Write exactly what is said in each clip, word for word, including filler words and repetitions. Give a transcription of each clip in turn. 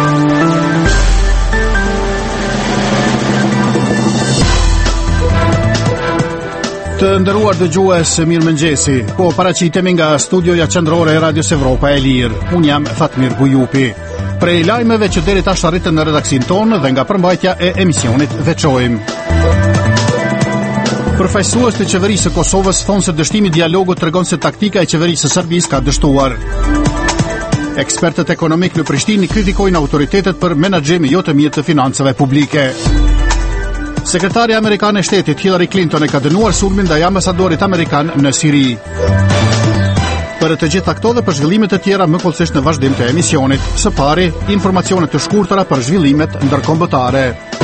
Të nderuar dëgjues, mirëmëngjesi. Po paraqitemi nga studioja qendrore e Radios Evropa e Lirë. Unë jam Fatmir Bujupi. Prej lajmeve që deri tash arritën në redaksin tonë dhe nga përmbajtja e emisionit veçojmë. Përfaqësues të qeverisë së Kosovës thonë se dështimi i dialogut tregon se taktika e qeverisë së Serbisë ka dështuar. Ekspertët ekonomik në Prishtinë kritikojnë autoritetet për menaxhim jo të mirë të financave publike. Sekretari Amerikan e Shtetit Hillary Clinton e ka dënuar sulmin ndaj ambasadorit amerikan në Siri. Për të gjitha këto dhe për zhvillimet të tjera më kollësisht në vazhdim të emisionit. Së pari, informacione të shkurtëra për zhvillimet ndërkombëtare.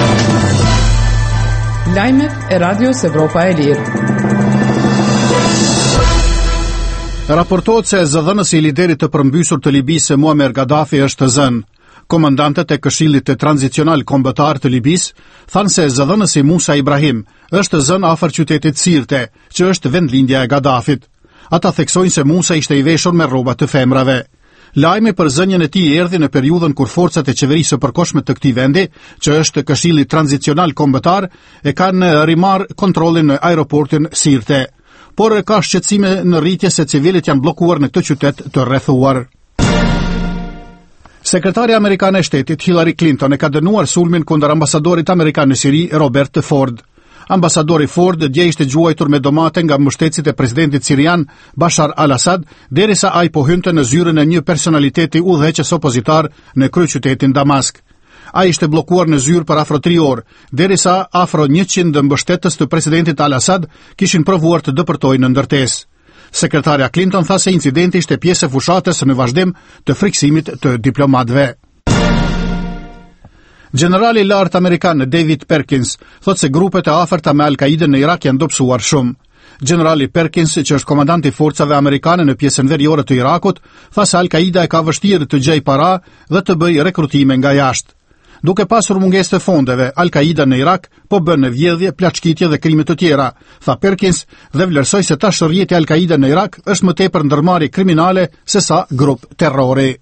Lajmet e Radios Evropa e Lirë. Raportohet se zëdhënësi i liderit të përmbysur të Libisë Muammar Gaddafi është zënë. Komandantët e Këshillit të Tranzicional Kombëtar të Libisë thanë se zëdhënësi Musa Ibrahim është zënë afër qytetit Sirte, që është vendlindja e Gaddafit. Ata theksojnë se Musa ishte i veshur me rroba të femrave. Lajmi për zënjen e tij erdhi në periudhën kur forcat e qeverisë së përkohshme të këtij vendi, që është Këshilli Tranzicional Kombëtar, e kanë rimarr kontrollin në aeroportin Sirte. Por ka shqetësime në rritje se civilët janë bllokuar në këtë qytet të rrethuar. Sekretari Amerikan e Shtetit Hillary Clinton e ka dënuar sulmin kundër ambasadorit amerikan në Siri Robert Ford. Ambasadori Ford dje ishte gjuajtur me domate nga mbështetësit e presidentit sirian Bashar al-Assad, derisa ai po hynte në zyrën e një personaliteti udhëheqës opozitar në kryeqytetin Damask. Ai ishte bllokuar në zyrë për afro tri orë, derisa afro njëqind mbështetës të presidentit al-Assad kishin provuar të dëpërtojnë në ndërtesë. Sekretarja Clinton tha se incidenti ishte pjesë e fushatës në vazhdim të friksimit të diplomatëve. Generali i lartë amerikan David Perkins thotë se grupet e afërta me Al-Qaida në Irak janë dobësuar shumë. Generali Perkins, që është komandant i forcave amerikane në pjesën veriore të Irakut, tha se Al-Qaida e ka vështirë të gjejë para dhe të bëjë rekrutime nga jashtë. Duke pasur mungesë të fondeve, Al-Qaida në Irak po bën në vjedhje, plaçkitje dhe krime të tjera, tha Perkins dhe vlerësoi se tash rrjeti i Al-Qaida në Irak është më tepër ndërmarrje kriminale se sa grup terrori.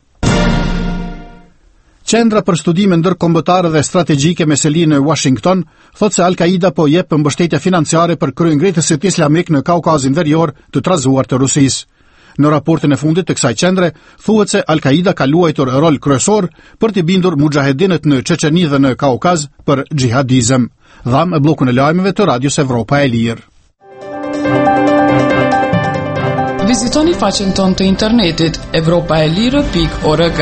Qendra për studime ndërkombëtare dhe strategjike me seli në Washington thotë se Al-Qaida po jep mbështetje financiare për kryengritësit islamik në Kaukazin Verior të trazuar të Rusisë. Në raportin e fundit të kësaj qendre, thuhet se Al-Qaida ka luajtur rol kryesor për të bindur mujahedinët në Çeçeni dhe në Kaukaz për xhihadizëm. Dham e bllokun e lajmeve të Radios Evropa e Lirë. Vizitoni faqen tonë të internetit evropa e lirë pikë org.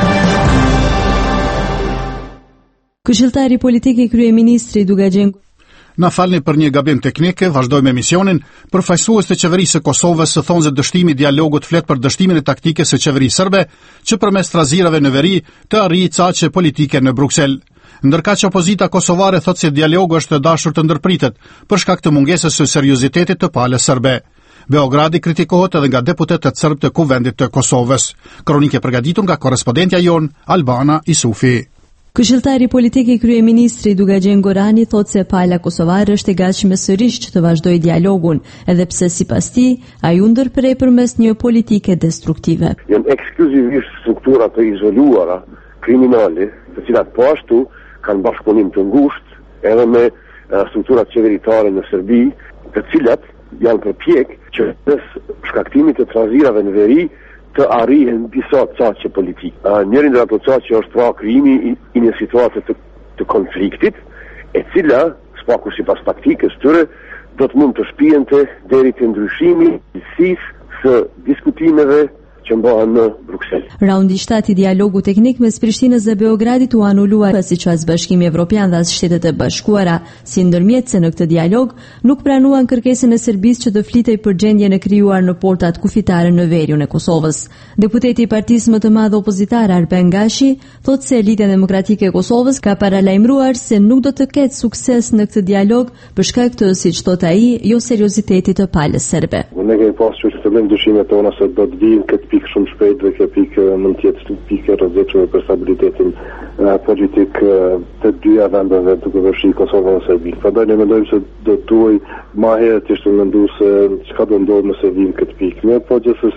Këshilltari politik i kryeministrit Dugaxhen Na falni për një gabim teknik, vazhdojmë emisionin. Përfaqësues të qeverisë së Kosovës thonë se dështimi i dialogut flet për dështimin e taktikës së qeverisë serbe, që përmes trazirave në veri të arrijë caqe politike në Bruksel. Ndërkaq që opozita kosovare thotë se dialogu është dashur të ndërpritet për shkak të mungesës së seriozitetit të palës serbe. Beogradi kritikohet edhe nga deputetët serb të Kuvendit të Kosovës. Kronikë e përgatitur nga korrespondentja jon Albana Isufi. Këshilltari politik i kryeministrit Dugaxhen Gorani thotë se pala kosovare është e gatshme sërish që të vazhdojë dialogun, edhe pse sipas tij ai u ndërprej përmes një politike destruktive. Janë ekskluzivisht struktura të izoluara kriminale, të cilat po ashtu kanë bashkëpunim të ngushtë edhe me uh, strukturat qeveritare në Serbi, të cilat janë përpjek që në shkaktimit të trazirave në veri të arrihen disa caqe politik. Uh, njërin dhe ato caqe është pra krijimi i, i një situate të, të konfliktit, e cila, spaku si pas taktikës tyre, do të mund të shpijente deri të ndryshimi i cilësisë së diskutimeve që mbahen në Bruksel. Raundi shtatë i dialogu teknik mes Prishtinës dhe Beogradit u anuluar pasi që as Bashkimi Evropian dhe as Shtetet e Bashkuara si ndërmjetëse në këtë dialog nuk pranuan kërkesën e Serbisë që të flitej për gjendjen e krijuar në portat kufitare në veriun e Kosovës. Deputeti i partisë më të madhe opozitare Arben Gashi thotë se Lidhja Demokratike e Kosovës ka paralajmëruar se nuk do të ketë sukses në këtë dialog për shkak të, siç thotë ai, jo seriozitetit të palës serbe. Ne kemi pasur problem dyshimet tona se do të vinë këtë pikë shumë shpejt dhe kjo pikë mund të jetë pikë rrezikshme për stabilitetin politik të dyja vendeve duke përfshirë Kosovën dhe Serbinë. Prandaj ne mendojmë se do duhej më herët të menduar se çka do ndodhë nëse vinë këtë pikë. Ne po gjithsesi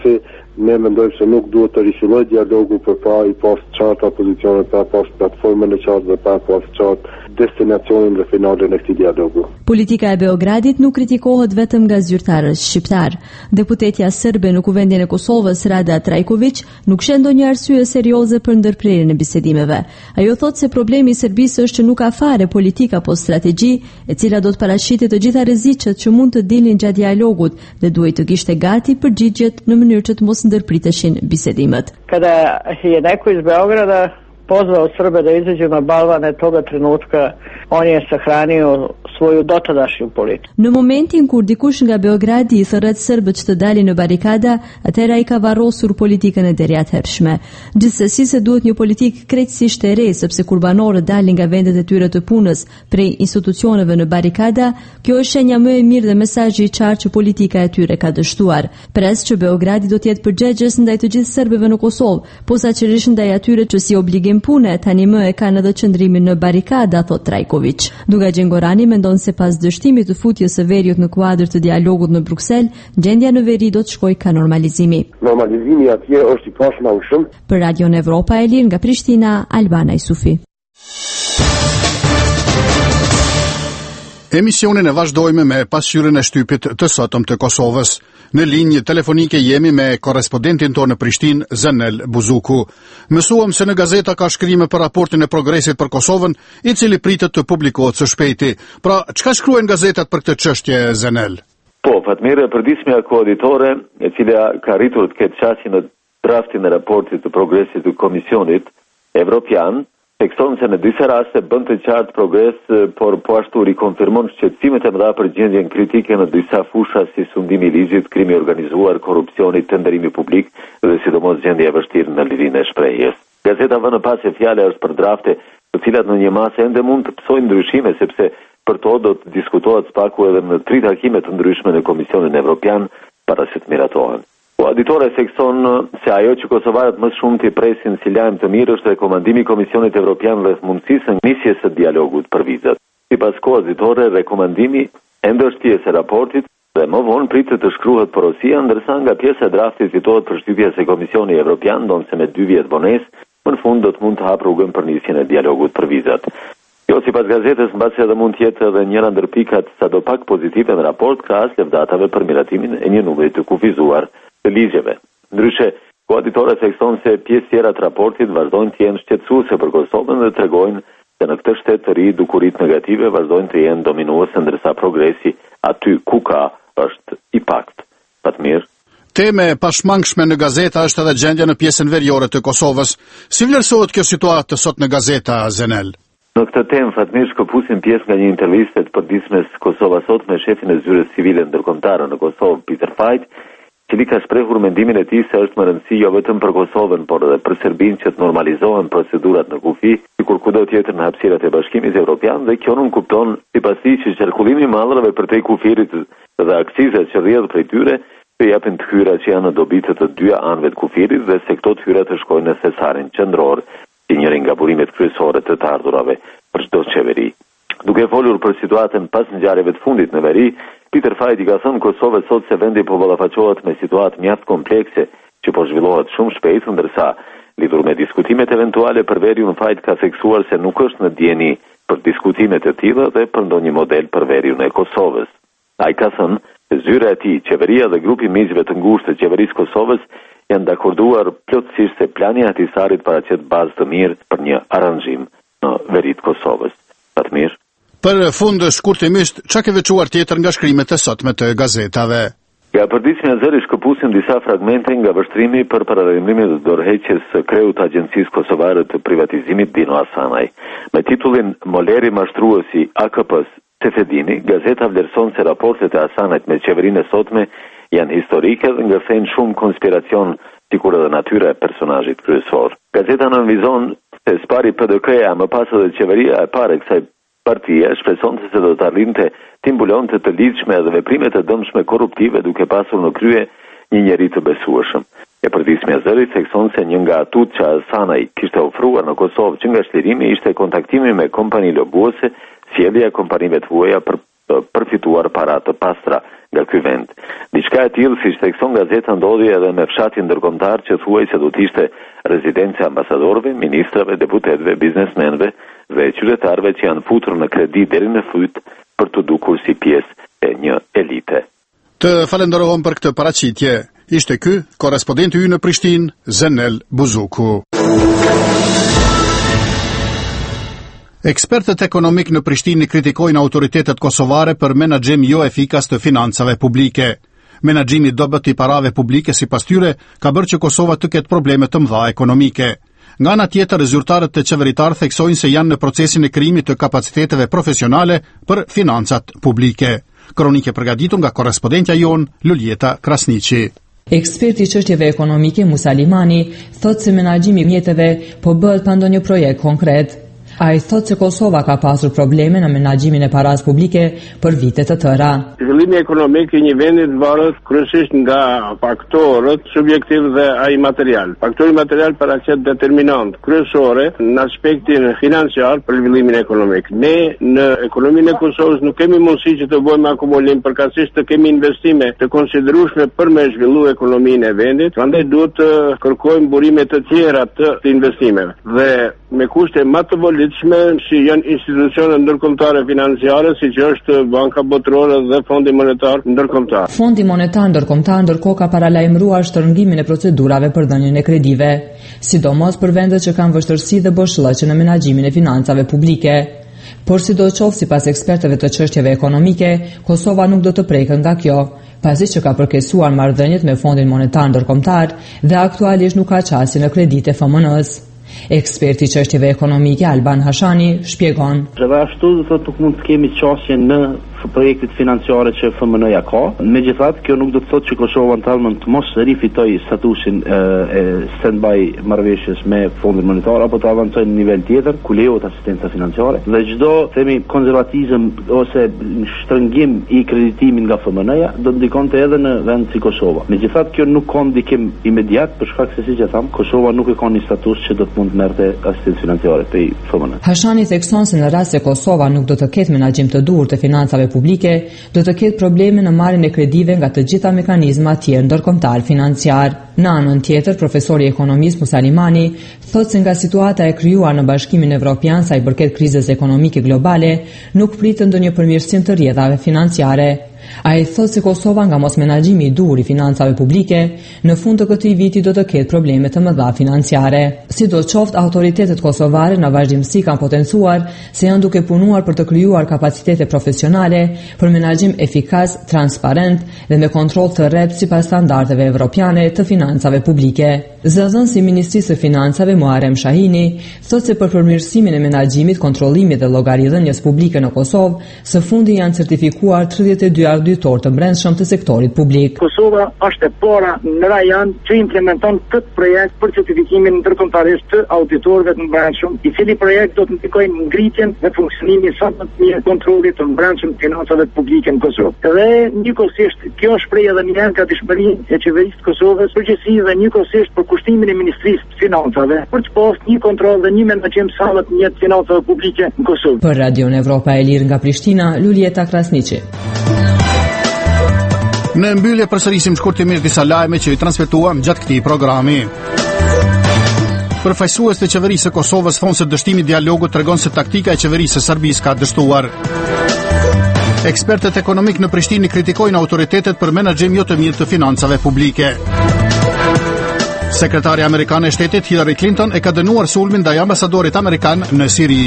Ne mendojmë se nuk duhet të rishilloj dialogu për pa i pas qarta pozicionet, pa pas platformën e qartë dhe pa pas qartë destinacionin dhe finalin e këtij dialogu. Politika e Beogradit nuk kritikohet vetëm nga zyrtarët shqiptar. Deputetja serbe në Kuvendin e Kosovës, Rada Trajković, nuk shen ndonjë arsye serioze për ndërprerjen e bisedimeve. Ajo thotë se problemi i Serbisë është që nuk ka fare politika apo strategji, e cila do të paraqite të gjitha rreziqet që mund të dilnin gjatë dialogut dhe duhet të kishte gati përgjigjet në mënyrë që të mos ndërpriteshin bisedimet. Kada je neko iz Beograda pozvao Srbe da izađu na balvane, toga trenutka on je sahranio svoju dotadašnju politiku. Në momentin kur dikush nga Beogradi i thërret serbët që të dalin në barikada, atëra i ka varrosur politikën e deriatëhershme. Gjithsesi se duhet një politikë krejtësisht e re, sepse kur banorët dalin nga vendet e tyre të punës prej institucioneve në barikada, kjo është shenja më e mirë dhe mesazhi i qartë që politika e tyre ka dështuar. Pres që Beogradi do të jetë përgjegjës ndaj të gjithë serbëve në Kosovë, posaçërisht ndaj atyre që si obligim pune tani më e kanë edhe qëndrimin në barikada, thot Trajković. Duga Gjengorani mendon se pas dështimit të futjes së veriut në kuadër të dialogut në Bruksel, gjendja në veri do të shkojë ka normalizimi. Normalizimi atje është i pashmangshëm. Për Radion Evropa e Lirë nga Prishtina, Albana Isufi. Emisionin e vazhdojmë me pasqyrën e shtypit të sotëm të Kosovës. Në linjë telefonike jemi me korrespondentin tonë në Prishtinë, Zenel Buzuku. Mësuam se në gazeta ka shkrime për raportin e progresit për Kosovën, i cili pritet të publikohet së shpejti. Pra, çka shkruajnë gazetat për këtë çështje, Zenel? Po, Fatmire, përdismja koauditore, e cila ka rritur të ketë qasje në draftin e raportit të progresit të Komisionit Evropian, tekson se në disa raste bën të qartë progres, por po ashtu rikonfirmon shqetësimet e mëdha për gjendjen kritike në disa fusha si sundimi i ligjit, krimi organizuar, korrupsioni, tenderimi publik dhe sidomos gjendja e vështirë në lirinë e shprehjes. Gazeta vënë pas se fjala është për drafte, të cilat në një masë ende mund të psojnë ndryshime, sepse për to do të diskutohet spaku edhe në tri takime të ndryshme në Komisionin Evropian para se të miratohen. Auditore sekson se ajo që kosovarët më shumë të presin si lajm të mirë është rekomandimi i Komisionit Evropian rreth mundësisë nisjes së dialogut për vizat. Sipas koauditore, rekomandimi ende është pjesë e raportit dhe më vonë pritet të shkruhet porosia, ndërsa nga pjesa e draftit fitohet përshtypja se Komisioni Evropian ndonse me dy vjet vonesë, më në fund do të mund të hapë rrugën për nisjen e dialogut për vizat. Jo, sipas gazetës, mbasi edhe mund të jetë edhe njëra ndër pikat sadopak pozitive në raport krahas lëvdatave për miratimin e një numri të kufizuar të ligjeve. Ndryshe, koauditore thekson se pjesë tjera të raportit vazhdojnë të jenë shqetësuese për Kosovën dhe tregojnë se në këtë shtet të ri dukurit negative vazhdojnë të jenë dominuese, ndërsa progresi aty ku ka është i pakt. Fatmir. Teme pashmangshme në gazeta është edhe gjendja në pjesën veriore të Kosovës. Si vlerësohet kjo situatë sot në gazeta, Zenel? Në këtë temë, Fatmir, shkëpusim pjesë nga një interviste të përditshmes Kosova Sot me shefin e zyrës civile ndërkombëtare në Kosovë, Peter Fajt, cili ka shprehur mendimin e tij se është më rëndësi jo vetëm për Kosovën, por edhe për Serbinë që të normalizohen procedurat në kufi, sikur kudo tjetër në hapësirat e Bashkimit Evropian, dhe kjo nuk kupton sipas tij që qarkullimi i mallrave përtej kufirit dhe akcizat që rrjedh prej tyre të japin të hyra që janë në dobi të të dyja anëve të kufirit dhe se këto të hyra të shkojnë në thesarin qendror, si njëri nga burimet kryesore të të ardhurave për çdo qeveri. Duke folur për situatën pas ngjarjeve të fundit në veri, Peter Fajt i ka thënë Kosovës sot se vendi po ballafaqohet me situatë mjaft komplekse që po zhvillohet shumë shpejt, ndërsa lidhur me diskutimet eventuale për veriun, Fajt ka theksuar se nuk është në dieni për diskutimet e tilla dhe për ndonjë model për veriun e Kosovës. Ai ka thënë se zyra e tij, qeveria dhe grupi miqve të ngushtë të qeverisë Kosovës janë dakorduar plotësisht se plani i Ahtisarit paraqet bazë të mirë për një aranzhim në veri të Kosovës. Fatmir. Për fund, shkurtimisht, çka ke veçuar tjetër nga shkrimet e sotme të gazetave? Nga përditshmja e zëri shkëpusim disa fragmente nga vështrimi për paralajmërimin e dorëheqjes së kreut të Agjencisë Kosovare të Privatizimit Dino Asanaj. Me titullin Moleri mashtruesi A K P-s Sefedini, gazeta vlerëson se raportet e Asanajt me qeverinë e sotme janë historike dhe ngërthejnë shumë konspiracion, sikur edhe natyra e personazhit kryesor. Gazeta nënvizon se spari P D K-ja më pas edhe qeveria e parë e kësaj partia shpresonte se do të arrinte të mbulonte të lidhshme edhe veprimet e dëmshme korruptive duke pasur në krye një njeri të besueshëm. E përditshmja e zërit thekson se një nga atut që Asanaj kishte ofruar në Kosovë që nga shlirimi ishte kontaktimi me kompani lobuese, sjellja e kompanive të huaja për përfituar para të pastra nga ky vend. Diçka e tillë siç thekson gazeta ndodhi edhe me fshatin ndërkombëtar që thuaj se do të ishte rezidencia ambasadorëve, ministrave, deputetëve, biznesmenëve dhe qytetarëve që janë futur në kredi deri në fyt për të dukur si pjesë e një elite. Të falenderojmë për këtë paraqitje. Ishte ky korrespondenti ynë në Prishtinë, Zenel Buzuku. Ekspertët ekonomik në Prishtinë kritikojnë autoritetet kosovare për menaxhim jo efikas të financave publike. Menaxhimi i dobët i parave publike sipas tyre ka bërë që Kosova të ketë probleme të mëdha ekonomike. Nga ana tjetër, zyrtarët e qeveritar theksojnë se janë në procesin e krijimit të kapaciteteve profesionale për financat publike. Kronike përgatitur nga korrespondentja jon Luljeta Krasniqi. Eksperti i çështjeve ekonomike Musa Limani thotë se menaxhimi i mjeteve po bëhet pa ndonjë projekt konkret. Ai thotë se Kosova ka pasur probleme në menaxhimin e parave publike për vite të tëra. Zhvillimi ekonomik i një vendi varet kryesisht nga faktorët subjektiv dhe ai material. Faktori material paraqet determinant kryesore në aspektin financiar për zhvillimin ekonomik. Ne në ekonominë e Kosovës nuk kemi mundësi që të bëjmë akumulim përkatësisht të kemi investime të konsiderueshme për me zhvillu ekonominë e vendit, prandaj duhet të kërkojmë burime të tjera të, të investimeve. Dhe me kushte më të volitshme si janë institucione ndërkombëtare financiare, siç është Banka Botërore dhe Fondi Monetar Ndërkombëtar. Fondi Monetar Ndërkombëtar ndërkohë ka paralajmëruar shtrëngimin e procedurave për dhënien e kredive, sidomos për vendet që kanë vështirësi dhe boshllëqe në menaxhimin e financave publike. Por sidoqoftë, sipas ekspertëve të çështjeve ekonomike, Kosova nuk do të prekë nga kjo, pasi që ka përkesuar marrëdhëniet me Fondin Monetar Ndërkombëtar dhe aktualisht nuk ka qasje në kreditë F M N-s. Eksperti i çështjeve ekonomike Alban Hashani shpjegon. Edhe ashtu do thotë nuk mund të kemi qasje në projektet financiare që F M N-ja ka. Megjithatë, kjo nuk do të thotë që Kosova ndalmën të mos rifitoj statusin e, e stand-by marrëveshjes me Fondin Monetar apo të avancojë në nivel tjetër ku lejohet asistenca financiare. Dhe çdo themi konservatizëm ose shtrëngim i kreditimit nga F M N-ja do të ndikonte edhe në vend si Kosova. Megjithatë, kjo nuk ka ndikim imediat për shkak se siç e tham, Kosova nuk e ka një status që do të mund të merrte asistencë financiare te F M N. Hashani thekson se në rast se Kosova nuk do të ketë menaxhim të duhur të financave publike, do të ketë probleme në marrjen e kredive nga të gjitha mekanizmat tjerë ndërkombëtar financiar. Në anën tjetër, profesori ekonomist Musa Limani thotë se nga situata e krijuar në Bashkimin Evropian sa i përket krizës ekonomike globale, nuk pritet ndonjë përmirësim të rrjedhave financiare. Ai thotë se Kosova nga mos menaxhimi i duhur i financave publike, në fund të këtij viti do të ketë probleme të mëdha financiare. Sidoqoftë, autoritetet kosovare në vazhdimsi kanë potencuar se janë duke punuar për të krijuar kapacitete profesionale për menaxhim efikas, transparent dhe me kontroll të rreptë sipas standardeve evropiane të financave publike. Zëdhënësi i Ministrisë së Financave Muharrem Shahini thotë se për përmirësimin e menaxhimit, kontrollimit dhe llogaridhënies publike në Kosovë, së fundi janë certifikuar tridhjetë e dy auditor të brendshëm të sektorit publik. Kosova është e para në rajon që implementon këtë projekt për certifikimin ndërkombëtarisht të auditorëve të brendshëm, i cili projekt do të ndikojë në ngritjen dhe funksionimin sa më të mirë kontrollit të brendshëm të financave publike në Kosovë. Dhe njëkohësisht kjo shpreh edhe një herë gatishmërinë e qeverisë të Kosovës, përgjithësisht dhe njëkohësisht për kushtimin e Ministrisë të Financave për të pasur një kontroll dhe një menaxhim sa më të mirë të financave publike në Kosovë. Për Radion Evropa e Lirë nga Prishtina, Luljeta Krasniqi. Në mbyllje përsërisim shkurtimisht disa lajme që i transmetuam gjatë këtij programi. Përfaqësues të qeverisë së Kosovës thonë se dështimi i dialogut tregon se taktika e qeverisë së Serbisë ka dështuar. Ekspertët ekonomik në Prishtinë kritikojnë autoritetet për menaxhim jo të mirë të financave publike. Sekretari amerikan e shtetit Hillary Clinton e ka dënuar sulmin ndaj ambasadorit amerikan në Siri.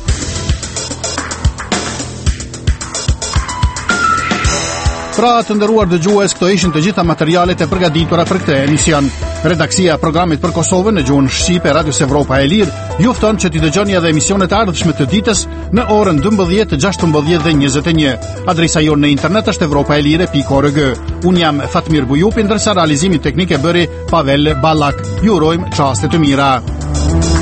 Pra të nderuar dëgjues, këto ishin të gjitha materialet e përgatitura për këtë emision. Redaksia e programit për Kosovën në gjuhën shqipe Radios Evropa e Lirë ju fton që t'i dëgjoni edhe emisionet e ardhshme të ditës në orën dymbëdhjetë, gjashtëmbëdhjetë dhe njëzet e një. Adresa jonë në internet është evropaelire pikë org. Unë jam Fatmir Bujupi, ndërsa realizimin teknik e bëri Pavel Ballak. Ju urojmë çaste të mira.